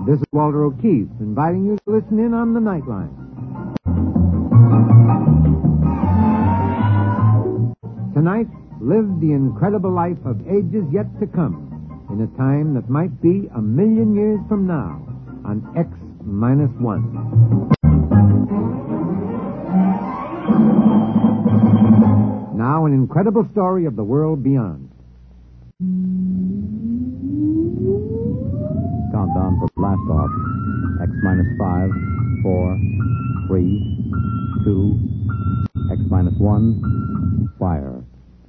This is Walter O'Keefe, inviting you to listen in on the Nightline. Tonight, live the incredible life of ages yet to come, in a time that might be 1,000,000 years from now, on X-1. Now, an incredible story of the world beyond. Countdown for blast off. X-5, 4, 3, 2, X-1, fire.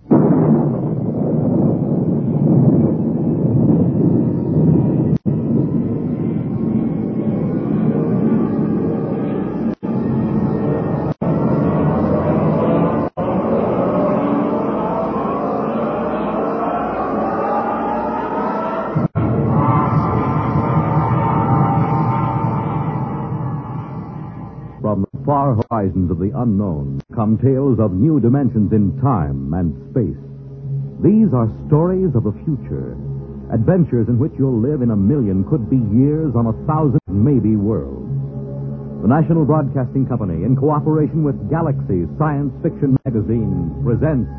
From the far horizons of the unknown come tales of new dimensions in time and space. These are stories of the future, adventures in which you'll live in 1,000,000, could be years, on 1,000 maybe worlds. The National Broadcasting Company, in cooperation with Galaxy Science Fiction Magazine, presents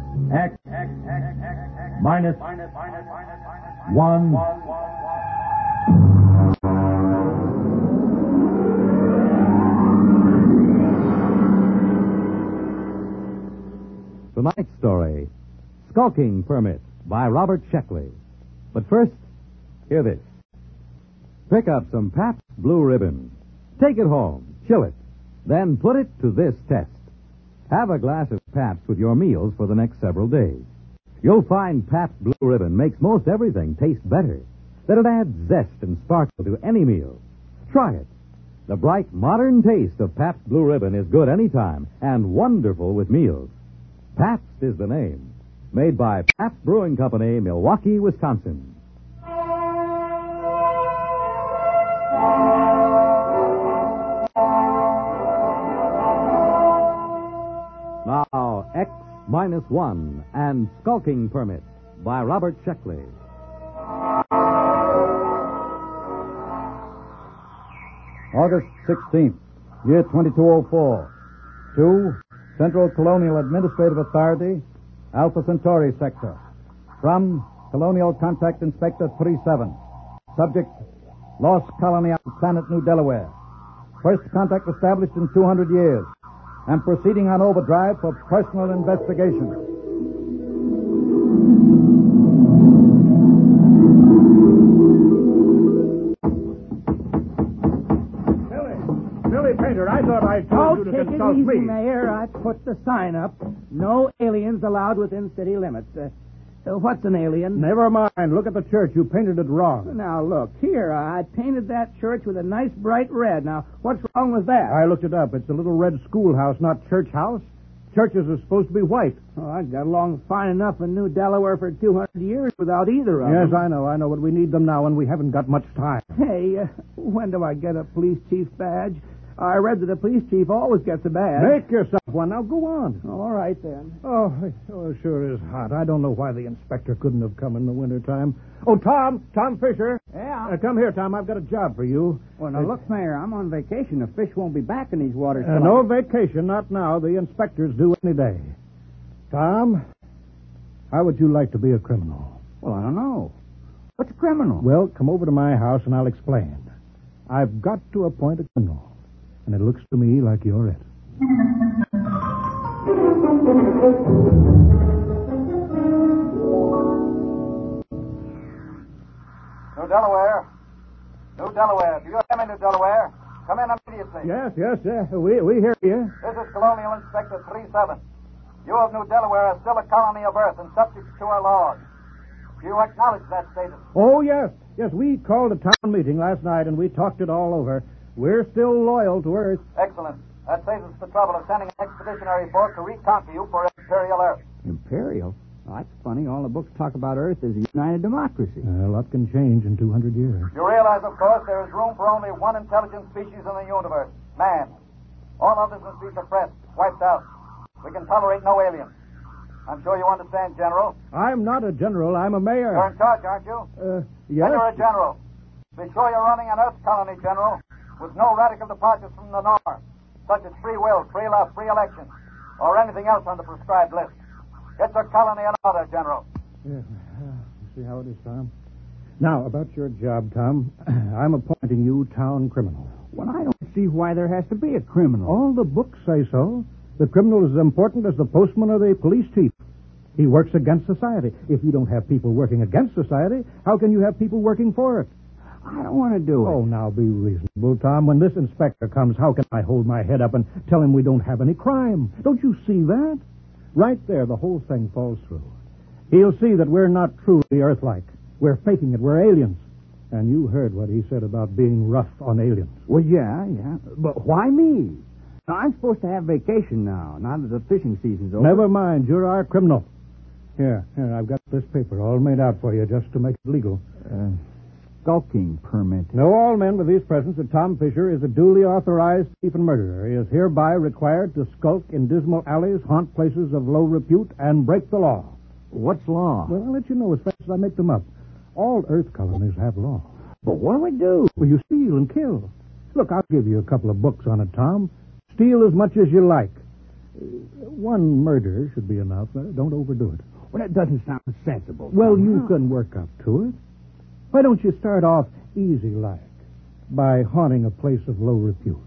X-1. Tonight's story, Skulking Permit, by Robert Sheckley. But first, hear this. Pick up some Pabst Blue Ribbon. Take it home, chill it, then put it to this test. Have a glass of Pabst with your meals for the next several days. You'll find Pabst Blue Ribbon makes most everything taste better, that it adds zest and sparkle to any meal. Try it. The bright, modern taste of Pabst Blue Ribbon is good anytime and wonderful with meals. Pabst is the name. Made by Pabst Brewing Company, Milwaukee, Wisconsin. Now, X-1 and Skulking Permit by Robert Sheckley. August 16th, year 2204. To Central Colonial Administrative Authority, Alpha Centauri Sector. From Colonial Contact Inspector 37. Subject, Lost Colony on planet New Delaware. First contact established in 200 years. And proceeding on overdrive for personal investigation. Billy Painter, I thought I told you to consult me. Take it easy, Mayor. I put the sign up. No aliens allowed within city limits. What's an alien? Never mind. Look at the church. You painted it wrong. Now, look. Here, I painted that church with a nice bright red. Now, what's wrong with that? I looked it up. It's a little red schoolhouse, not church house. Churches are supposed to be white. Oh, I got along fine enough in New Delaware for 200 years without either of them. Yes, I know, but we need them now, and we haven't got much time. Hey, when do I get a police chief badge? I read that a police chief always gets a badge. Make yourself one. Now, go on. All right, then. Oh, it sure is hot. I don't know why the inspector couldn't have come in the wintertime. Oh, Tom Fisher. Yeah? Come here, Tom. I've got a job for you. Well, now, look, Mayor, I'm on vacation. The fish won't be back in these waters. No vacation, not now. The inspector's due any day. Tom, how would you like to be a criminal? Well, I don't know. What's a criminal? Well, come over to my house and I'll explain. I've got to appoint a criminal. And it looks to me like you're it. New Delaware. New Delaware. Do you hear me, New Delaware? Come in immediately. Yes. We hear you. This is Colonial Inspector 37. You of New Delaware are still a colony of Earth and subject to our laws. Do you acknowledge that status? Oh, yes. Yes, we called a town meeting last night and we talked it all over. We're still loyal to Earth. Excellent. That saves us the trouble of sending an expeditionary force to reconquer you for Imperial Earth. Imperial? Oh, that's funny. All the books talk about Earth as a united democracy. A lot can change in 200 years. You realize, of course, there is room for only one intelligent species in the universe, man. All others must be suppressed, wiped out. We can tolerate no aliens. I'm sure you understand, General. I'm not a general. I'm a mayor. You're in charge, aren't you? Yes. Then you're a general. Be sure you're running an Earth colony, General, with no radical departures from the norm, such as free will, free love, free election, or anything else on the prescribed list. Get your colony in order, General. Yeah, see how it is, Tom? Now, about your job, Tom, I'm appointing you town criminal. Well, I don't see why there has to be a criminal. All the books say so. The criminal is as important as the postman or the police chief. He works against society. If you don't have people working against society, how can you have people working for it? I don't want to do it. Oh, now be reasonable, Tom. When this inspector comes, how can I hold my head up and tell him we don't have any crime? Don't you see that? Right there, the whole thing falls through. He'll see that we're not truly Earth-like. We're faking it. We're aliens. And you heard what he said about being rough on aliens. Well, yeah. But why me? Now, I'm supposed to have vacation now that the fishing season's over. Never mind. You're our criminal. Here, I've got this paper all made out for you just to make it legal. Skulking permit. Know all men with these presents that Tom Fisher is a duly authorized thief and murderer. He is hereby required to skulk in dismal alleys, haunt places of low repute, and break the law. What's law? Well, I'll let you know as fast as I make them up. All Earth colonies have law. But what do we do? Well, you steal and kill. Look, I'll give you a couple of books on it, Tom. Steal as much as you like. One murder should be enough. Don't overdo it. Well, that doesn't sound sensible. Well, you can work up to it. Why don't you start off easy-like by haunting a place of low repute?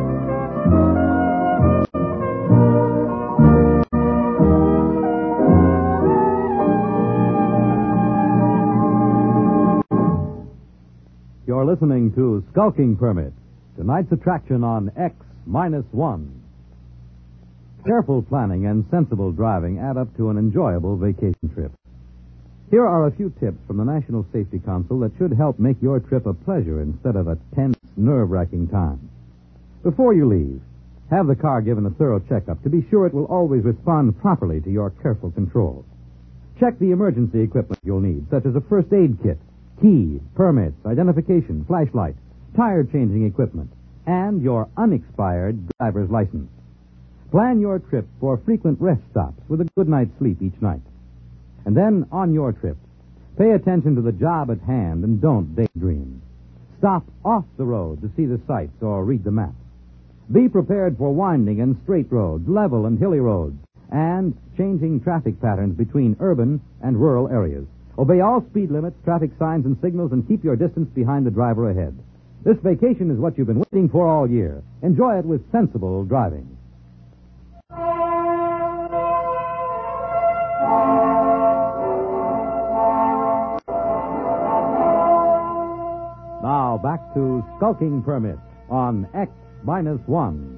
You're listening to Skulking Permit, tonight's attraction on X-1. Careful planning and sensible driving add up to an enjoyable vacation trip. Here are a few tips from the National Safety Council that should help make your trip a pleasure instead of a tense, nerve-wracking time. Before you leave, have the car given a thorough checkup to be sure it will always respond properly to your careful control. Check the emergency equipment you'll need, such as a first aid kit, keys, permits, identification, flashlight, tire-changing equipment, and your unexpired driver's license. Plan your trip for frequent rest stops with a good night's sleep each night. And then, on your trip, pay attention to the job at hand and don't daydream. Stop off the road to see the sights or read the map. Be prepared for winding and straight roads, level and hilly roads, and changing traffic patterns between urban and rural areas. Obey all speed limits, traffic signs, and signals, and keep your distance behind the driver ahead. This vacation is what you've been waiting for all year. Enjoy it with sensible driving. Now, back to Skulking Permit on X-1.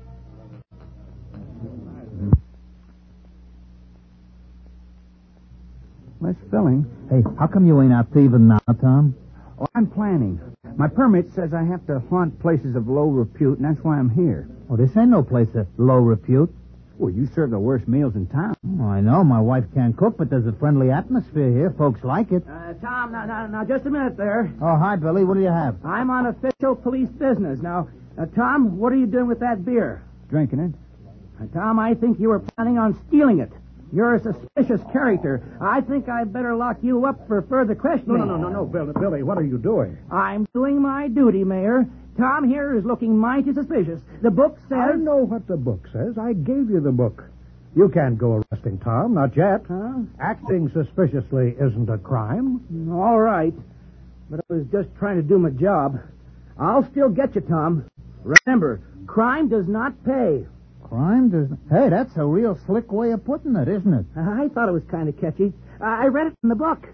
Less filling. Hey, how come you ain't out thieving now, Tom? Oh, I'm planning. My permit says I have to haunt places of low repute, and that's why I'm here. Oh, this ain't no place of low repute. Well, you serve the worst meals in town. Oh, I know. My wife can't cook, but there's a friendly atmosphere here. Folks like it. Tom, now, just a minute there. Oh, hi, Billy. What do you have? I'm on official police business. Now, Tom, what are you doing with that beer? Drinking it. Tom, I think you were planning on stealing it. You're a suspicious character. I think I'd better lock you up for further questioning. No, Billy, what are you doing? I'm doing my duty, Mayor. Tom here is looking mighty suspicious. The book says... I know what the book says. I gave you the book. You can't go arresting Tom, not yet. Huh? Acting suspiciously isn't a crime. All right. But I was just trying to do my job. I'll still get you, Tom. Remember, crime does not pay. Crime does... Hey, that's a real slick way of putting it, isn't it? I thought it was kind of catchy. I read it in the book.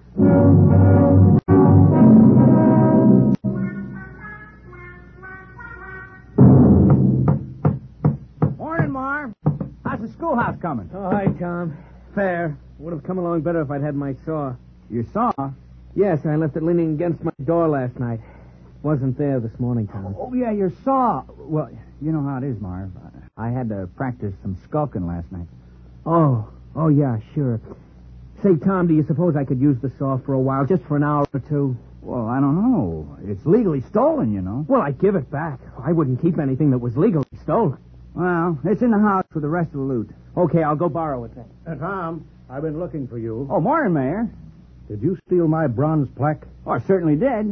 Morning, Mar. How's the schoolhouse coming? Oh, hi, Tom. Fair. Would have come along better if I'd had my saw. Your saw? Yes, I left it leaning against my door last night. Wasn't there this morning, Tom. Oh, yeah, your saw. Well, you know how it is, Marv. I had to practice some skulking last night. Oh, yeah, sure. Say, Tom, do you suppose I could use the saw for a while, just for an hour or two? Well, I don't know. It's legally stolen, you know. Well, I'd give it back. I wouldn't keep anything that was legally stolen. Well, it's in the house with the rest of the loot. Okay, I'll go borrow it then. Tom, I've been looking for you. Oh, morning, Mayor. Did you steal my bronze plaque? Oh, I certainly did.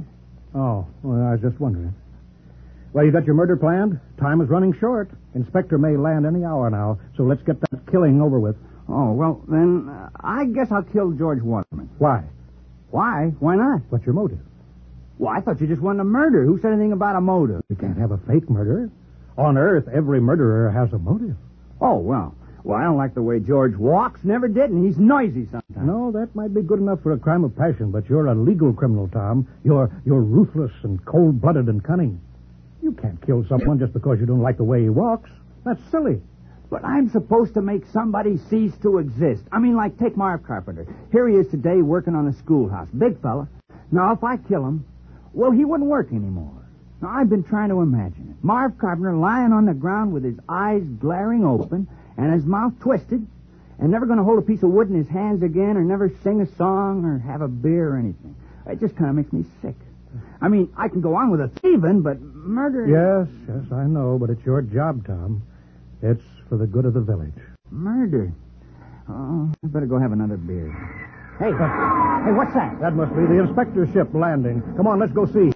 Oh, well, I was just wondering. Well, you got your murder planned? Time is running short. Inspector may land any hour now, so let's get that killing over with. Oh, well, then I guess I'll kill George Waterman. Why? Why? Why not? What's your motive? Well, I thought you just wanted a murder. Who said anything about a motive? You can't have a fake murder. On Earth, every murderer has a motive. Oh, well, I don't like the way George walks. Never did, and he's noisy sometimes. No, that might be good enough for a crime of passion, but you're a legal criminal, Tom. You're ruthless and cold-blooded and cunning. You can't kill someone just because you don't like the way he walks. That's silly. But I'm supposed to make somebody cease to exist. I mean, like, take Marv Carpenter. Here he is today working on the schoolhouse. Big fella. Now, if I kill him, well, he wouldn't work anymore. Now, I've been trying to imagine it. Marv Carpenter lying on the ground with his eyes glaring open and his mouth twisted and never going to hold a piece of wood in his hands again or never sing a song or have a beer or anything. It just kind of makes me sick. I mean, I can go on with a thieving, but murder... Yes, I know, but it's your job, Tom. It's for the good of the village. Murder? Oh, I better go have another beer. Hey, what's that? That must be the inspector's ship landing. Come on, let's go see.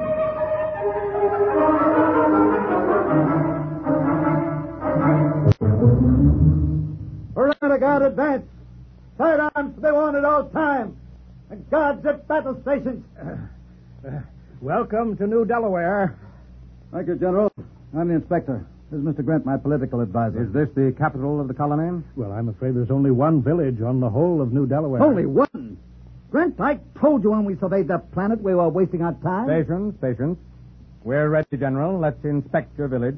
Perimeter guard advance. Sidearms to be worn at all times. And guards at battle stations. Welcome to New Delaware. Thank you, General. I'm the inspector. This is Mr. Grant, my political advisor. Is this the capital of the colony? Well, I'm afraid there's only one village on the whole of New Delaware. Only one? Grant, I told you when we surveyed the planet we were wasting our time. Patience. We're ready, General. Let's inspect your village.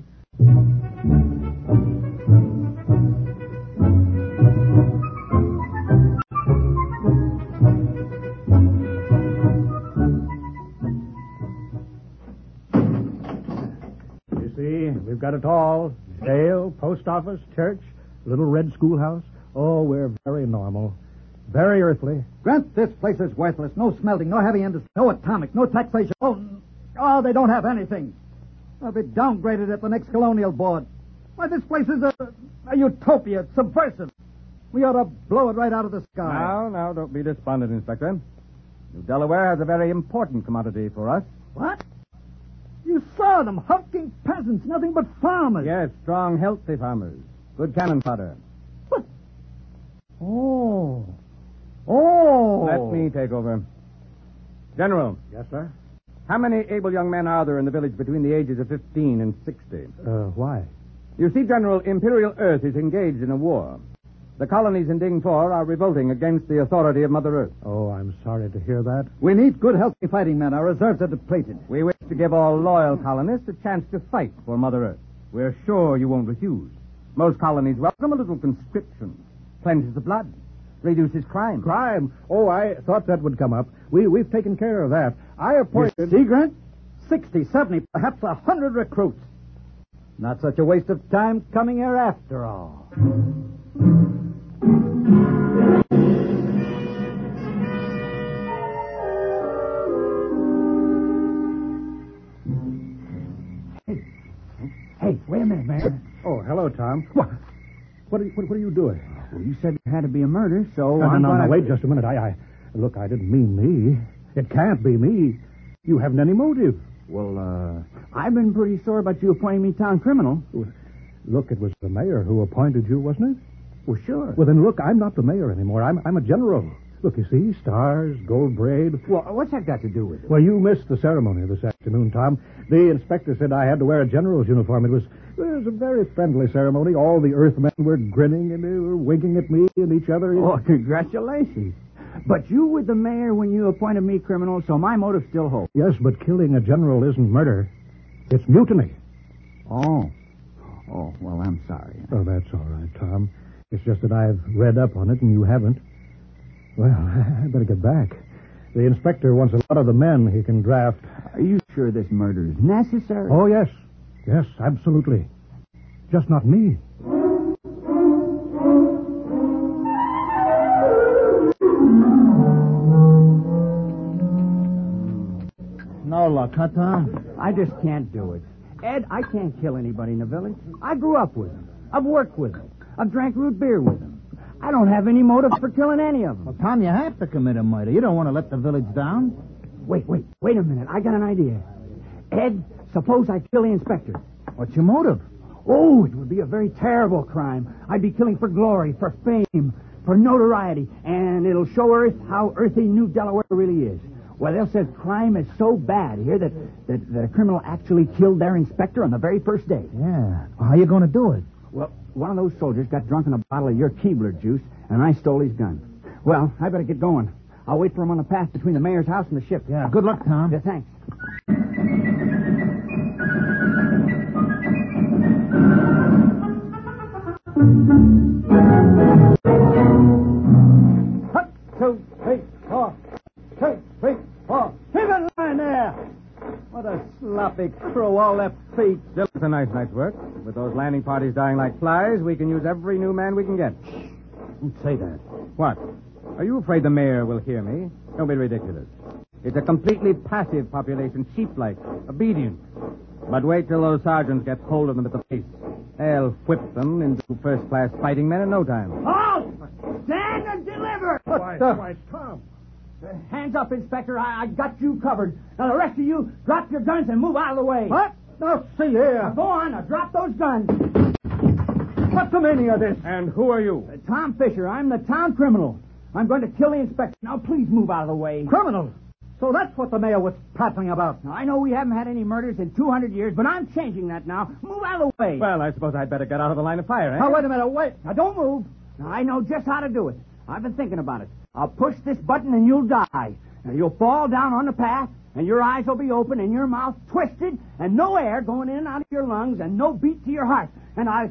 We've got it all. Jail, post office, church, little red schoolhouse. Oh, we're very normal. Very earthly. Grant, this place is worthless. No smelting, no heavy industry, no atomic, no taxation. Oh, they don't have anything. They'll be downgraded at the next colonial board. Why, this place is a utopia. It's subversive. We ought to blow it right out of the sky. Now, don't be despondent, Inspector. New Delaware has a very important commodity for us. What? You saw them, hulking peasants, nothing but farmers. Yes, strong, healthy farmers. Good cannon fodder. What? Oh. Let me take over. General. Yes, sir? How many able young men are there in the village between the ages of 15 and 60? Why? You see, General, Imperial Earth is engaged in a war. The colonies in Ding 4 are revolting against the authority of Mother Earth. Oh, I'm sorry to hear that. We need good, healthy fighting men. Our reserves are depleted. We wish to give all loyal colonists a chance to fight for Mother Earth. We're sure you won't refuse. Most colonies welcome a little conscription. Cleanses the blood. Reduces crime. Crime? Oh, I thought that would come up. We've taken care of that. I appointed... You see, Grant? 60, 70, perhaps 100 recruits. Not such a waste of time coming here after all. Hey, wait a minute, Mayor. Oh, hello, Tom. What are you doing? Well, you said it had to be a murder, so No, wait just a minute. Look, I didn't mean me. It can't be me. You haven't any motive. Well, I've been pretty sore about you appointing me town criminal. Look, it was the mayor who appointed you, wasn't it? Well, sure. Well, then, look, I'm not the mayor anymore. I'm a general. Look, you see, stars, gold braid. Well, what's that got to do with it? Well, you missed the ceremony this afternoon, Tom. The inspector said I had to wear a general's uniform. It was a very friendly ceremony. All the Earthmen were grinning and they were winking at me and each other. Oh, congratulations. But you were the mayor when you appointed me criminal, so my motive still holds. Yes, but killing a general isn't murder. It's mutiny. Oh, well, I'm sorry. Oh, that's all right, Tom. It's just that I've read up on it and you haven't. Well, I better get back. The inspector wants a lot of the men he can draft. Are you sure this murder is necessary? Oh, yes. Yes, absolutely. Just not me. No luck, huh, Tom? I just can't do it. Ed, I can't kill anybody in the village. I grew up with them. I've worked with them. I've drank root beer with them. I don't have any motive for killing any of them. Well, Tom, you have to commit a murder. You don't want to let the village down. Wait a minute. I got an idea. Ed, suppose I kill the inspector. What's your motive? Oh, it would be a very terrible crime. I'd be killing for glory, for fame, for notoriety, and it'll show Earth how earthy New Delaware really is. Well, they'll say crime is so bad here that a criminal actually killed their inspector on the very first day. Yeah. Well, how you going to do it? Well, one of those soldiers got drunk on a bottle of your Keebler juice, and I stole his gun. Well, I better get going. I'll wait for him on the path between the mayor's house and the ship. Yeah, good luck, Tom. Yeah, thanks. Two, three, four. 2, 3, 4. Keep in line there. What a sloppy crew, all left feet. Still, it's a nice night's work. With those landing parties dying like flies, we can use every new man we can get. Don't say that. What? Are you afraid the mayor will hear me? Don't be ridiculous. It's a completely passive population, sheep-like, obedient. But wait till those sergeants get hold of them at the face. They'll whip them into first-class fighting men in no time. Halt! Stand and deliver! Why, Tom. Hands up, Inspector. I got you covered. Now, the rest of you, drop your guns and move out of the way. What? Now, see here. Now, go on. Now, drop those guns. What's the meaning of this? And who are you? Tom Fisher. I'm the town criminal. I'm going to kill the inspector. Now, please move out of the way. Criminal? So that's what the mayor was prattling about. Now, I know we haven't had any murders in 200 years, but I'm changing that now. Move out of the way. Well, I suppose I'd better get out of the line of fire, eh? Now, wait a minute. Wait. Now, don't move. Now, I know just how to do it. I've been thinking about it. I'll push this button and you'll die. Now, you'll fall down on the path, and your eyes will be open, and your mouth twisted, and no air going in and out of your lungs, and no beat to your heart. And I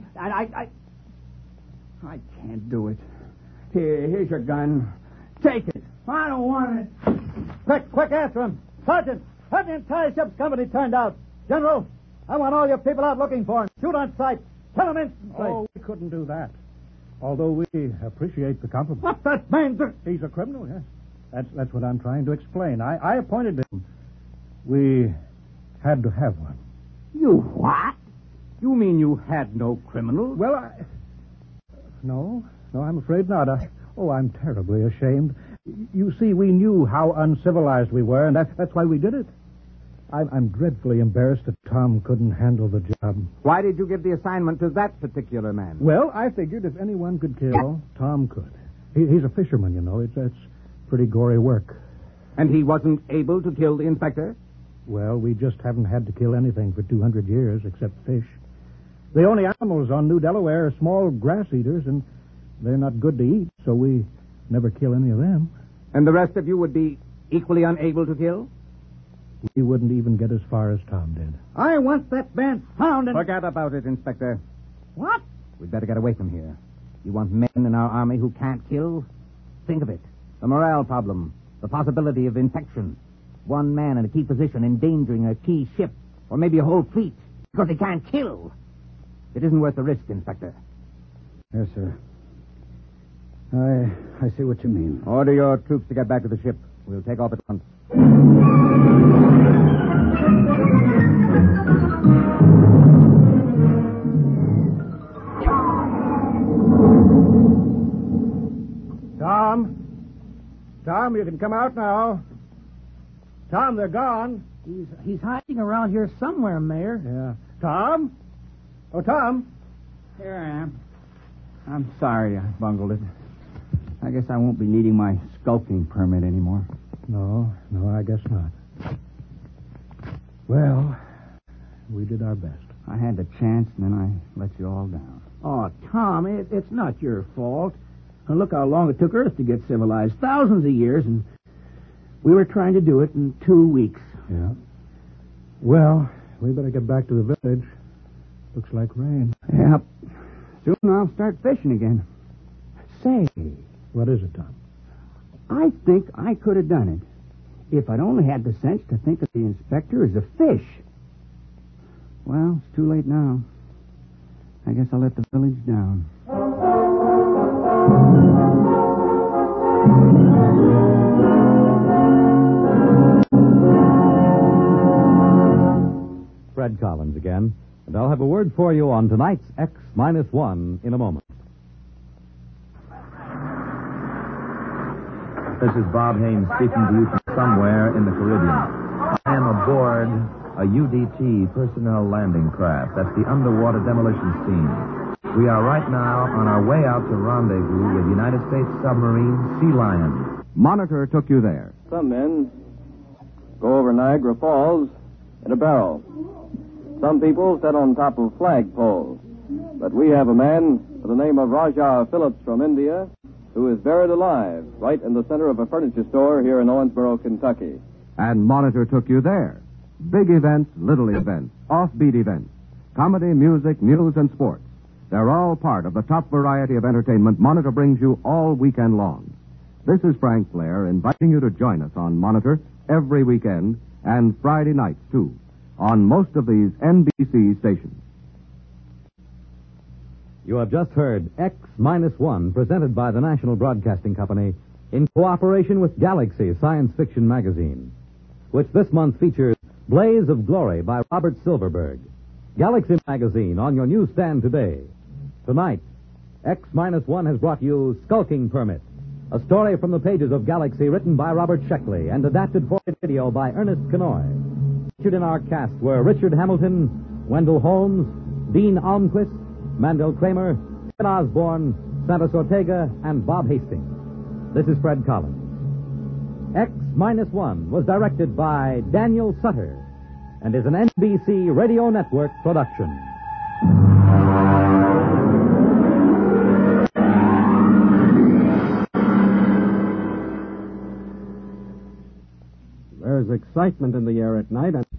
can't do it. Here's your gun. Take it. I don't want it. Quick, answer him. Sergeant, have the entire ship's company turned out. General, I want all your people out looking for him. Shoot on sight. Kill him instantly. Oh, we couldn't do that. Although we appreciate the compliment. What that means? He's a criminal, yes. That's what I'm trying to explain. I appointed him. We had to have one. You what? You mean you had no criminal? Well, No, I'm afraid not. I'm terribly ashamed. You see, we knew how uncivilized we were, and that's why we did it. I'm dreadfully embarrassed that Tom couldn't handle the job. Why did you give the assignment to that particular man? Well, I figured if anyone could kill, Tom could. He's a fisherman, you know. That's pretty gory work. And he wasn't able to kill the inspector? Well, we just haven't had to kill anything for 200 years except fish. The only animals on New Delaware are small grass eaters, and they're not good to eat, so we never kill any of them. And the rest of you would be equally unable to kill? We wouldn't even get as far as Tom did. I want that man found and... Forget about it, Inspector. What? We'd better get away from here. You want men in our army who can't kill? Think of it. The morale problem. The possibility of infection. One man in a key position endangering a key ship, or maybe a whole fleet, because he can't kill. It isn't worth the risk, Inspector. Yes, sir. I see what you mean. Order your troops to get back to the ship. We'll take off at once. Tom, you can come out now. Tom, they're gone. He's hiding around here somewhere, Mayor. Yeah. Tom? Oh, Tom. Here I am. I'm sorry I bungled it. I guess I won't be needing my skulking permit anymore. No, I guess not. Well, we did our best. I had the chance, and then I let you all down. Oh, Tom, it's not your fault. Now, look how long it took Earth to get civilized. Thousands of years, and we were trying to do it in 2 weeks. Yeah. Well, we better get back to the village. Looks like rain. Yep. Soon I'll start fishing again. Say, what is it, Tom? I think I could have done it if I'd only had the sense to think of the inspector as a fish. Well, it's too late now. I guess I'll let the village down. Fred Collins again, and I'll have a word for you on tonight's X-1 in a moment. This is Bob Haynes speaking to you from somewhere in the Caribbean. I am aboard a UDT personnel landing craft. That's the underwater demolition team. We are right now on our way out to rendezvous with United States submarine Sea Lion. Monitor took you there. Some men go over Niagara Falls in a barrel. Some people sit on top of flagpoles. But we have a man by the name of Raja Phillips from India who is buried alive right in the center of a furniture store here in Owensboro, Kentucky. And Monitor took you there. Big events, little events, offbeat events, comedy, music, news, and sports. They're all part of the top variety of entertainment Monitor brings you all weekend long. This is Frank Blair inviting you to join us on Monitor every weekend and Friday nights, too, on most of these NBC stations. You have just heard X-1, presented by the National Broadcasting Company in cooperation with Galaxy Science Fiction Magazine, which this month features Blaze of Glory by Robert Silverberg. Galaxy Magazine on your newsstand today. Tonight, X-1 has brought you Skulking Permit, a story from the pages of Galaxy written by Robert Sheckley and adapted for video by Ernest Kenoy. Featured in our cast were Richard Hamilton, Wendell Holmes, Dean Almquist, Mandel Kramer, Ken Osborne, Santos Ortega, and Bob Hastings. This is Fred Collins. X-1 was directed by Daniel Sutter and is an NBC Radio Network production. There's excitement in the air at night, and